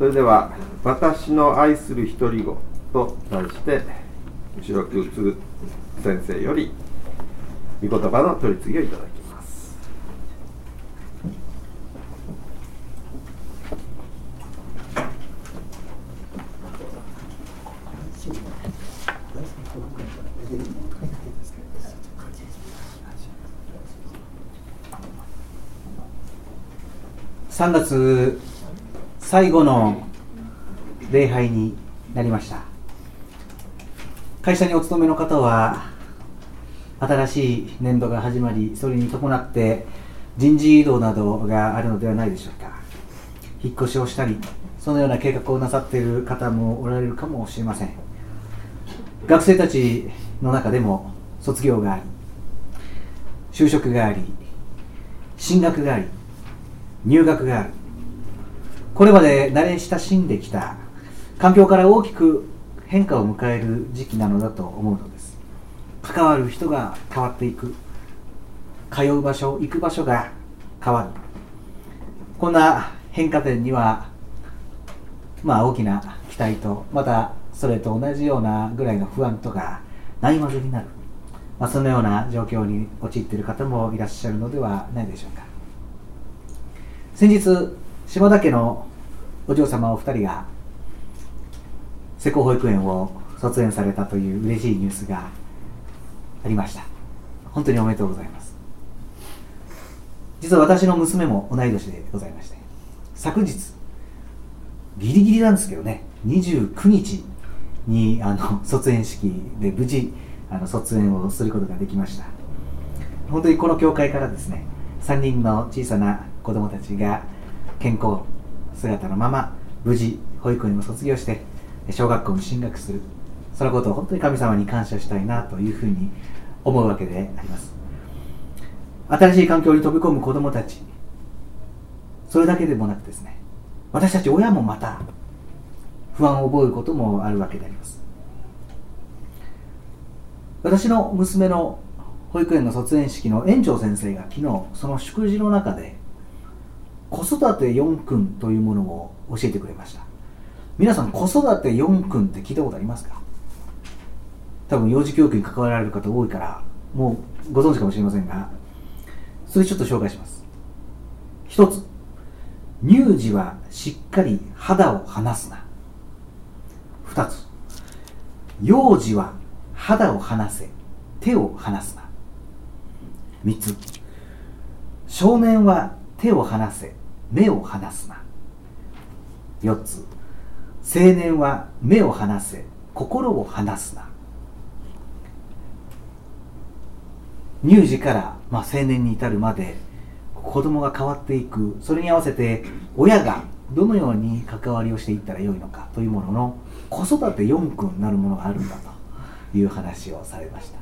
それでは私の愛する独り子と題して後ろくつ先生より御言葉の取り次ぎをいただきます。 3月最後の礼拝になりました。会社にお勤めの方は新しい年度が始まり、それに伴って人事異動などがあるのではないでしょうか。引っ越しをしたり、そのような計画をなさっている方もおられるかもしれません。学生たちの中でも卒業があり、就職があり、進学があり、入学がある。これまで慣れ親しんできた環境から大きく変化を迎える時期なのだと思うのです。関わる人が変わっていく、通う場所、行く場所が変わる。こんな変化点には大きな期待と、またそれと同じようなぐらいの不安とかないまぜになる、そのような状況に陥っている方もいらっしゃるのではないでしょうか。先日、島田家のお嬢様お二人が施工保育園を卒園されたという嬉しいニュースがありました。本当におめでとうございます。実は私の娘も同い年でございまして、昨日ギリギリなんですけどね、29日に卒園式で無事卒園をすることができました。本当にこの教会からですね、3人の小さな子供たちが健康姿のまま無事保育園を卒業して小学校に進学する、そのことを本当に神様に感謝したいなというふうに思うわけであります。新しい環境に飛び込む子どもたち、それだけでもなくですね、私たち親もまた不安を覚えることもあるわけであります。私の娘の保育園の卒園式の園長先生が昨日その祝辞の中で子育て4訓というものを教えてくれました。皆さん、子育て4訓って聞いたことありますか？多分幼児教育に関わられる方多いからもうご存知かもしれませんが、それちょっと紹介します。一つ、乳児はしっかり肌を離すな。二つ、幼児は肌を離せ、手を離すな。三つ、少年は手を離せ、目を離すな。四つ、青年は目を離せ、心を離すな。乳児から青年に至るまで子供が変わっていく、それに合わせて親がどのように関わりをしていったらよいのかというものの子育て4訓なるものがあるんだという話をされました。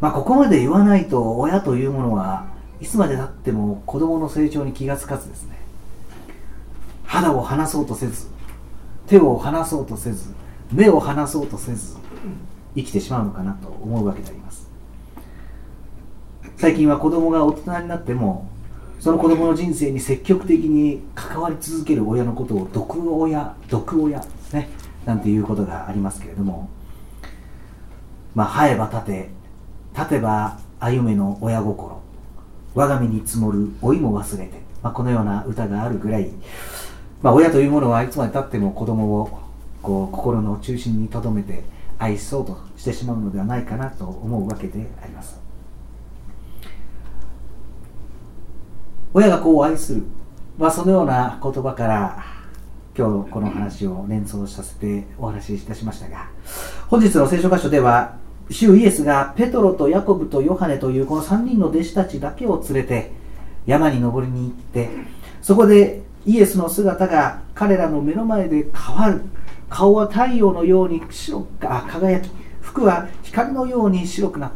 ここまで言わないと親というものはいつまでたっても子供の成長に気がつかずですね、肌を離そうとせず、手を離そうとせず、目を離そうとせず生きてしまうのかなと思うわけであります。最近は子供が大人になってもその子供の人生に積極的に関わり続ける親のことを毒親ですね、なんていうことがありますけれども、生えば立て、立てば歩めの親心、我が身に積もる老いも忘れて、このような歌があるぐらい、親というものはいつまでたっても子供を心の中心に留めて愛そうとしてしまうのではないかなと思うわけであります。親が愛する、そのような言葉から今日この話を連想させてお話しいたしましたが、本日の聖書箇所では主イエスがペトロとヤコブとヨハネというこの3人の弟子たちだけを連れて山に登りに行って、そこでイエスの姿が彼らの目の前で変わる。顔は太陽のように輝き、服は光のように白くなった、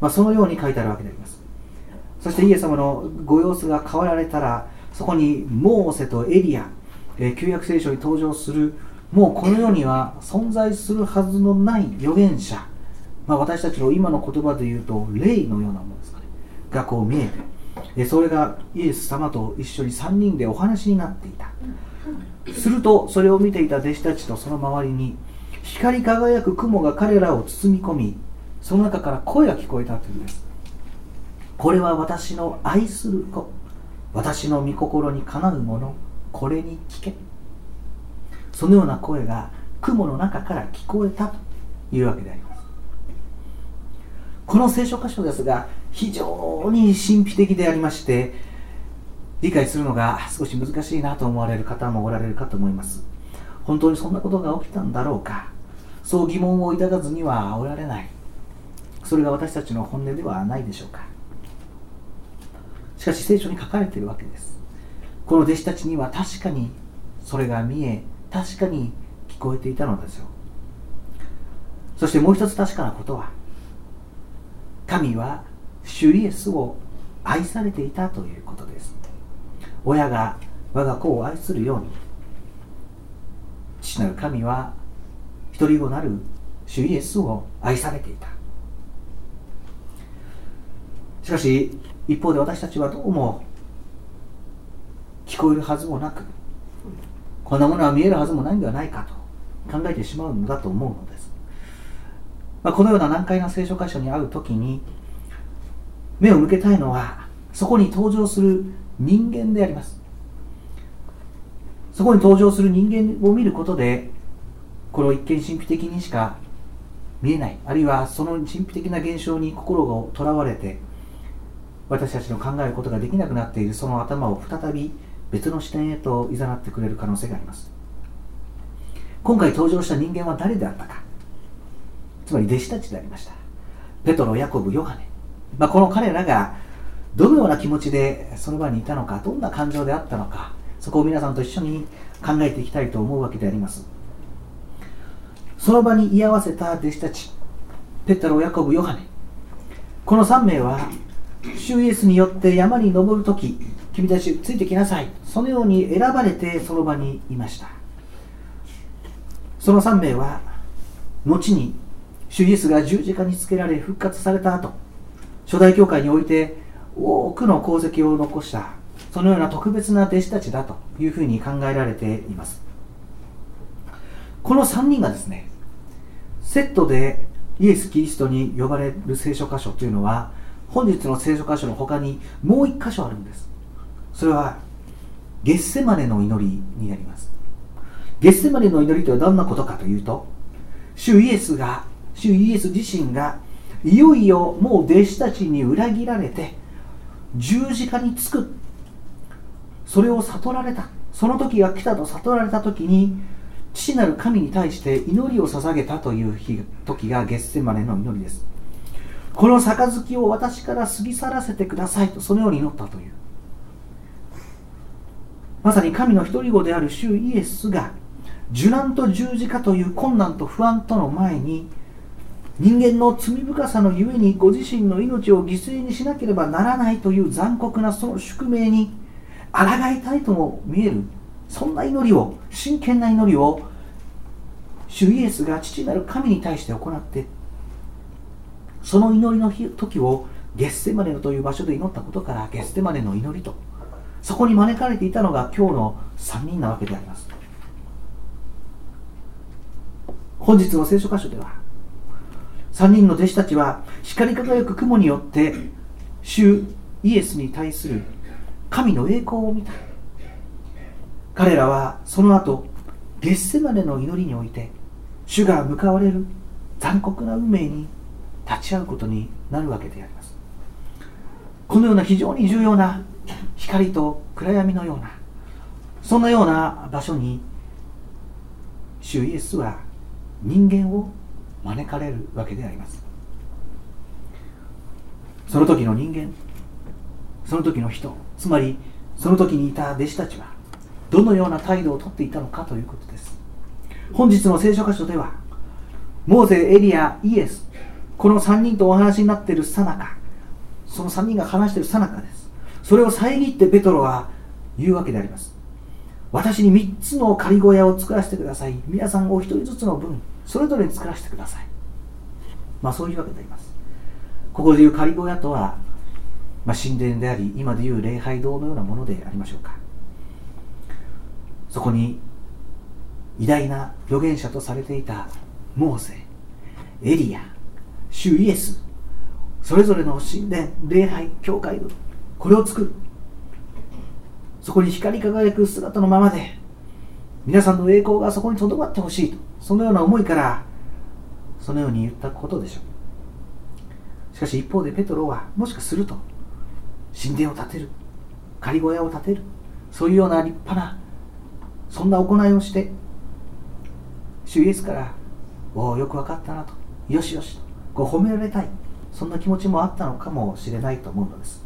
そのように書いてあるわけであります。そしてイエス様のご様子が変わられたら、そこにモーセとエリア、旧約聖書に登場するもうこの世には存在するはずのない預言者、私たちの今の言葉で言うと霊のようなものですかね、が見えて、 それがイエス様と一緒に3人でお話になっていた。するとそれを見ていた弟子たちとその周りに光り輝く雲が彼らを包み込み、その中から声が聞こえたというんです。これは私の愛する子、私の御心にかなうもの、これに聞け。そのような声が雲の中から聞こえたというわけであります。この聖書箇所ですが、非常に神秘的でありまして、理解するのが少し難しいなと思われる方もおられるかと思います。本当にそんなことが起きたんだろうか、そう疑問を抱かずにはおられない。それが私たちの本音ではないでしょうか。しかし聖書に書かれているわけです。この弟子たちには確かにそれが見え、確かに聞こえていたのですよ。そしてもう一つ確かなことは、神は主イエスを愛されていたということです。親が我が子を愛するように、父なる神は一人子なる主イエスを愛されていた。しかし一方で私たちはどうも聞こえるはずもなく、こんなものは見えるはずもないんではないかと考えてしまうのだと思うのです。このような難解な聖書箇所に会うときに目を向けたいのは、そこに登場する人間であります。そこに登場する人間を見ることで、これを一見神秘的にしか見えない、あるいはその神秘的な現象に心がとらわれて私たちの考えることができなくなっているその頭を再び別の視点へと誘ってくれる可能性があります。今回登場した人間は誰であったか、つまり弟子たちでありました。ペトロ、ヤコブ、ヨハネ、この彼らがどのような気持ちでその場にいたのか、どんな感情であったのか、そこを皆さんと一緒に考えていきたいと思うわけであります。その場に居合わせた弟子たち、ペトロ、ヤコブ、ヨハネ、この3名は主イエスによって山に登るとき、君たちついてきなさい、そのように選ばれてその場にいました。その3名は後に主イエスが十字架につけられ復活された後、初代教会において多くの功績を残した、そのような特別な弟子たちだというふうに考えられています。この3人がですね、セットでイエス・キリストに呼ばれる聖書箇所というのは、本日の聖書箇所の他にもう1箇所あるんです。それはゲッセマネの祈りになります。ゲッセマネの祈りとはどんなことかというと、主イエス自身がいよいよもう弟子たちに裏切られて十字架につく、それを悟られた、その時が来たと悟られた時に、父なる神に対して祈りを捧げたという時がゲッセマネの祈りです。この杯を私から過ぎ去らせてくださいと、そのように祈ったという、まさに神の一人子である主イエスが受難と十字架という困難と不安との前に、人間の罪深さのゆえにご自身の命を犠牲にしなければならないという残酷なその宿命に抗いたいとも見える、そんな祈りを、真剣な祈りを主イエスが父なる神に対して行って、その祈りの時をゲッセマネという場所で祈ったことから、ゲッセマネの祈りと、そこに招かれていたのが今日の3人なわけであります。本日の聖書箇所では、3人の弟子たちは光り輝く雲によって主イエスに対する神の栄光を見た。彼らはその後ゲッセマネの祈りにおいて主が向かわれる残酷な運命に立ち会うことになるわけであります。このような非常に重要な光と暗闇のような、そんなような場所に主イエスは人間を招かれるわけであります。その時の人間、その時の人、つまりその時にいた弟子たちはどのような態度をとっていたのかということです。本日の聖書箇所では、モーセ、エリア、イエス、この3人とお話になっているさなか、その3人が話しているさなかです。それを遮ってペトロは言うわけであります。私に3つの仮小屋を作らせてください。皆さんお一人ずつの分それぞれに作らせてください。そういうわけであります。ここでいう仮小屋とは、 神殿であり、今でいう礼拝堂のようなものでありましょうか。そこに偉大な預言者とされていたモーセ、エリア、主イエス、それぞれの神殿、礼拝、教会、これを作る。そこに光り輝く姿のままで皆さんの栄光がそこにとどまってほしいと、そのような思いからそのように言ったことでしょう。しかし一方でペトロはもしかすると神殿を建てる、仮小屋を建てる、そういうような立派なそんな行いをして主イエスからおおよく分かったなと、よしよしとこう褒められたい、そんな気持ちもあったのかもしれないと思うのです。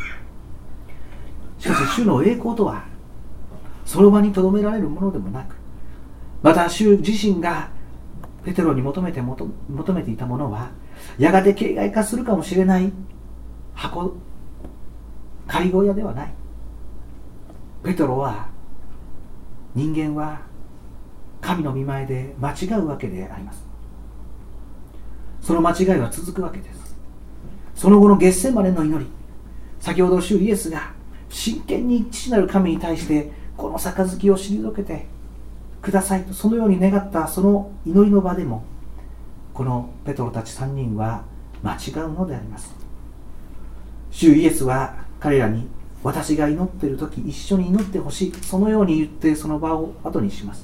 しかし主の栄光とはその場にとどめられるものでもなく、また主自身がペテロに求めていたものはやがて形骸化するかもしれない箱、仮小屋ではない。ペテロは人間は神の御前で間違うわけであります。その間違いは続くわけです。その後のゲッセマネの祈り、先ほど主イエスが真剣に父なる神に対してこの杯を退けてくださいと、そのように願ったその祈りの場でもこのペトロたち3人は間違うのであります。主イエスは彼らに私が祈っている時一緒に祈ってほしい、そのように言ってその場を後にします。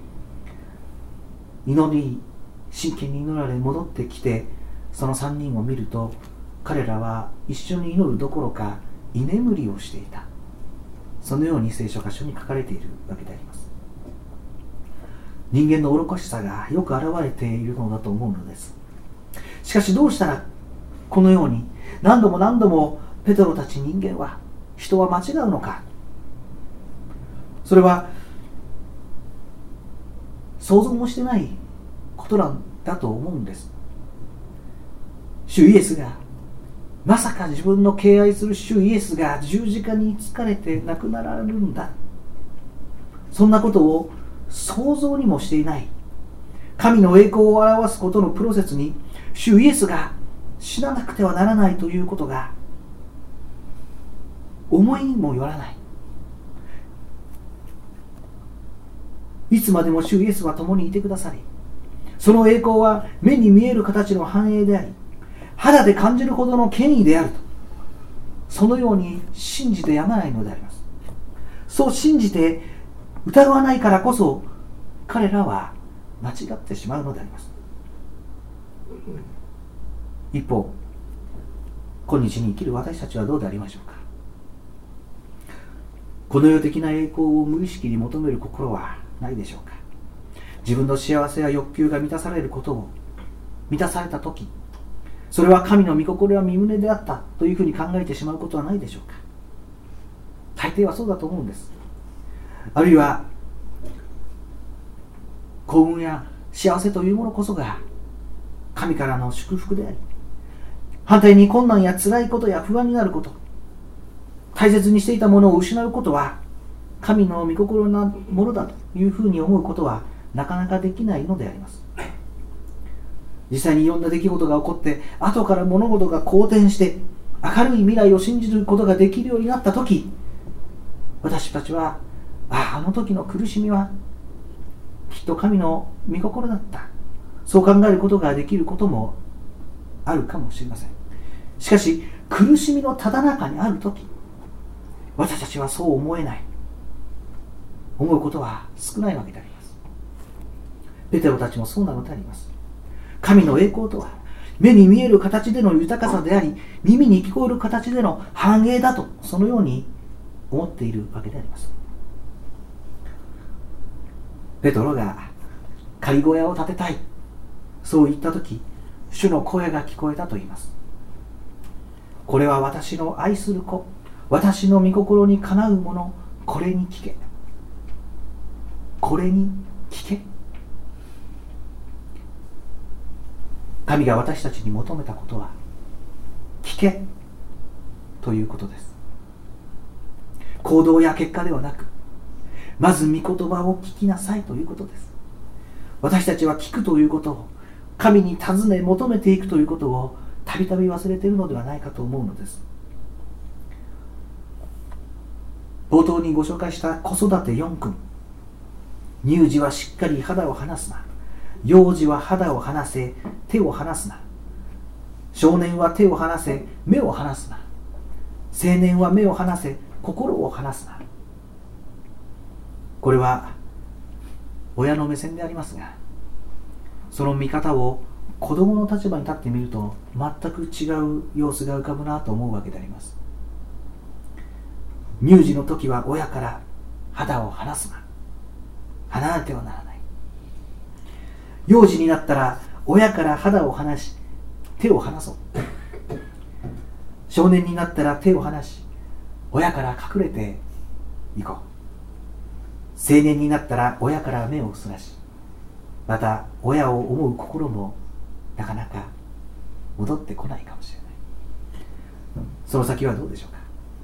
祈り真剣に祈られ戻ってきてその3人を見ると、彼らは一緒に祈るどころか居眠りをしていた、そのように聖書箇所に書かれているわけであります。人間の愚かしさがよく現れているのだと思うのです。しかしどうしたらこのように何度も何度もペテロたち人間は人は間違うのか。それは想像もしてないことなんだと思うんです。主イエスが、まさか自分の敬愛する主イエスが十字架につかれて亡くなられるんだ、そんなことを想像にもしていない。神の栄光を表すことのプロセスに主イエスが死ななくてはならないということが思いもよらない。いつまでも主イエスは共にいてくださり、その栄光は目に見える形の繁栄であり、肌で感じるほどの権威であると、そのように信じてやまないのであります。そう信じて疑わないからこそ彼らは間違ってしまうのであります。一方、今日に生きる私たちはどうでありましょうか。この世的な栄光を無意識に求める心はないでしょうか。自分の幸せや欲求が満たされることを満たされたとき、それは神の御心や御胸であったというふうに考えてしまうことはないでしょうか。大抵はそうだと思うんです。あるいは幸運や幸せというものこそが神からの祝福であり、反対に困難や辛いことや不安になること、大切にしていたものを失うことは神の御心なものだというふうに思うことはなかなかできないのであります。実際にいろんな出来事が起こって後から物事が好転して明るい未来を信じることができるようになったとき、私たちはあの時の苦しみはきっと神の御心だった、そう考えることができることもあるかもしれません。しかし苦しみのただ中にあるとき、私たちはそう思えない、思うことは少ないわけであります。ペテロたちもそうなのであります。神の栄光とは目に見える形での豊かさであり、耳に聞こえる形での繁栄だと、そのように思っているわけであります。ペトロが仮小屋を建てたい、そう言ったとき、主の声が聞こえたと言います。これは私の愛する子、私の御心にかなうもの、これに聞け、これに聞け。神が私たちに求めたことは聞けということです。行動や結果ではなく、まず御言葉を聞きなさいということです。私たちは聞くということを、神に尋ね求めていくということをたびたび忘れているのではないかと思うのです。 冒頭にご紹介した子育て4訓。乳児はしっかり肌を離すな。幼児は肌を離せ、手を離すな。少年は手を離せ、目を離すな。青年は目を離せ、心を離すな。これは親の目線でありますが、その見方を子供の立場に立ってみると全く違う様子が浮かぶなと思うわけであります。乳児の時は親から肌を離すな。離れてはならない。幼児になったら親から肌を離し、手を離そう。少年になったら手を離し、親から隠れていこう。青年になったら親から目をそらし、また親を思う心もなかなか戻ってこないかもしれない。その先はどうでしょうか。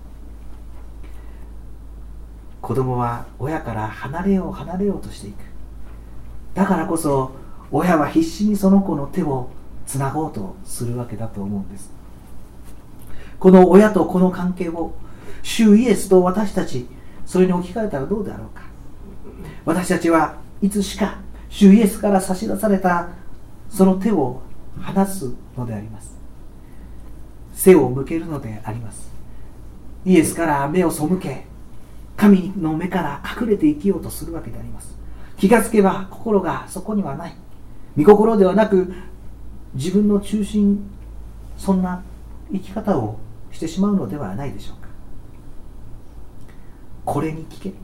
子供は親から離れようとしていく。だからこそ親は必死にその子の手をつなごうとするわけだと思うんです。この親と子の関係を主イエスと私たち、それに置き換えたらどうであろうか。私たちはいつしか主イエスから差し出されたその手を離すのであります。背を向けるのであります。イエスから目を背け、神の目から隠れて生きようとするわけであります。気がつけば心がそこにはない。御心ではなく自分の中心、そんな生き方をしてしまうのではないでしょうか。これに聞け。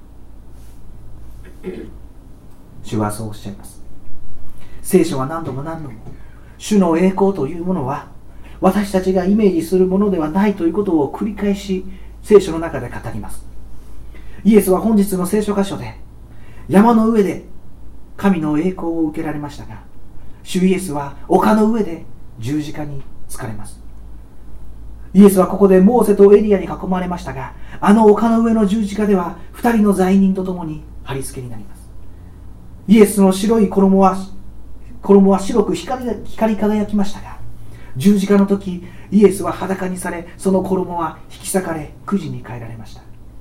主はそうおっしゃいます。聖書は何度も主の栄光というものは私たちがイメージするものではないということを繰り返し聖書の中で語ります。イエスは本日の聖書箇所で山の上で神の栄光を受けられましたが、主イエスは丘の上で十字架につかれます。イエスはここでモーセとエリアに囲まれましたが、あの丘の上の十字架では2人の罪人と共に貼り付けになります。イエスの白い衣は白く光り輝きましたが、十字架の時イエスは裸にされ、その衣は引き裂かれくじに変えられました。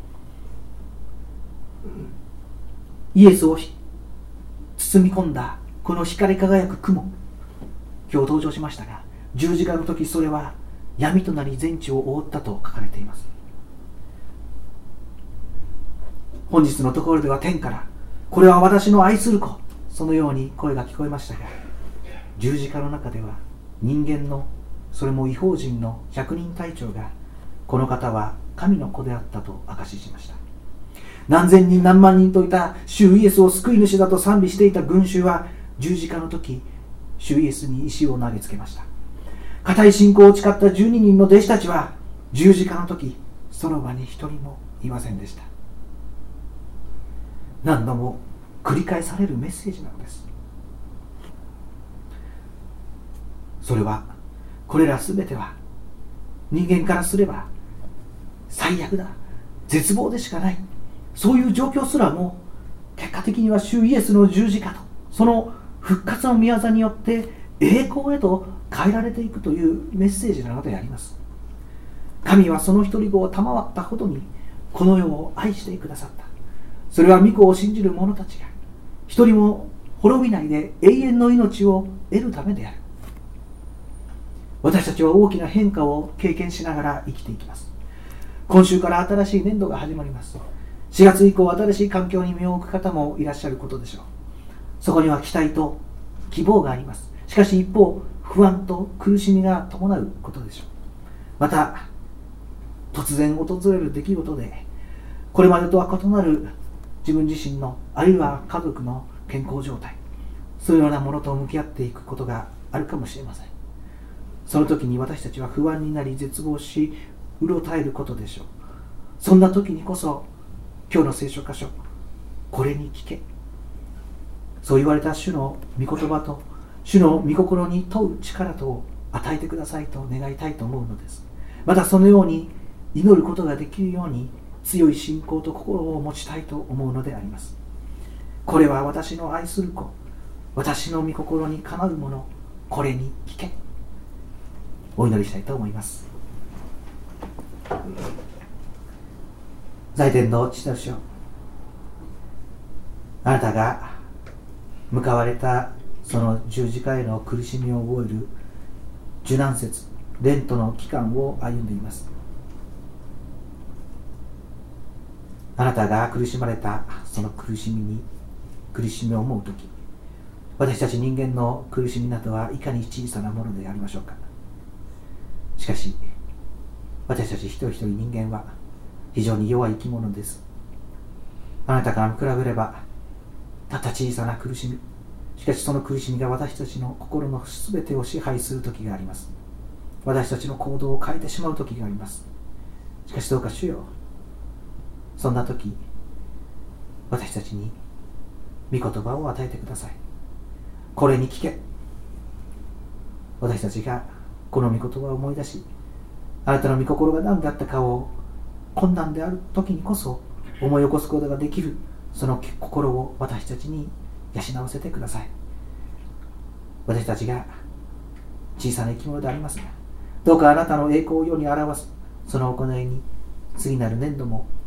イエスを包み込んだこの光り輝く雲、今日登場しましたが、十字架の時それは闇となり全地を覆ったと書かれています。本日のところでは天から、これは私の愛する子、そのように声が聞こえましたが、十字架の中では人間の、それも異邦人の百人隊長が、この方は神の子であったと証ししました。何千人何万人といた主イエスを救い主だと賛美していた群衆は、十字架の時主イエスに石を投げつけました。固い信仰を誓った12人の弟子たちは十字架の時その場に一人もいませんでした。何度も繰り返されるメッセージなのです。それは、これらすべては人間からすれば最悪だ、絶望でしかない、そういう状況すらも結果的には主イエスの十字架とその復活の御業によって栄光へと変えられていくというメッセージなのであります。神はその一人子を賜ったほどにこの世を愛してくださった。それは御子を信じる者たちが一人も滅びないで永遠の命を得るためである。私たちは大きな変化を経験しながら生きていきます。今週から新しい年度が始まります。4月以降、新しい環境に身を置く方もいらっしゃることでしょう。そこには期待と希望があります。しかし一方、不安と苦しみが伴うことでしょう。また突然訪れる出来事で、これまでとは異なる自分自身の、あるいは家族の健康状態、そういうようなものと向き合っていくことがあるかもしれません。その時に私たちは不安になり絶望し、うろたえることでしょう。そんな時にこそ今日の聖書箇所、これに聞け、そう言われた主の御言葉と主の御心に問う力と与えてくださいと願いたいと思うのです。またそのように祈ることができるように強い信仰と心を持ちたいと思うのであります。これは私の愛する子、私の御心にかなうもの、これに聞け。お祈りしたいと思います。 在天の父なる主よ、あなたが向かわれたその十字架への苦しみを覚える受難節、レントの期間を歩んでいます。あなたが苦しまれたその苦しみを思うとき、私たち人間の苦しみなどはいかに小さなものでありましょうか。しかし私たち一人一人人間は非常に弱い生き物です。あなたから比べればたった小さな苦しみ、しかしその苦しみが私たちの心のすべてを支配する時があります。私たちの行動を変えてしまう時があります。しかしどうか主よ、そんな時私たちに御言葉を与えてください。これに聞け。私たちがこの御言葉を思い出し、あなたの御心が何だったかを困難である時にこそ思い起こすことができる、その心を私たちに養わせてください。私たちが小さな生き物でありますが、どうかあなたの栄光を世に表すその行いに次なる年度も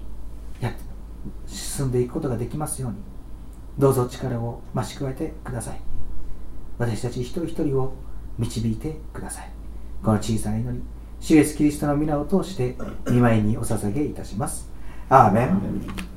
進んでいくことができますように、どうぞ力を増し加えてください。私たち一人一人を導いてください。この小さな祈り、主イエスキリストの皆を通して御前にお捧げいたします。アーメン。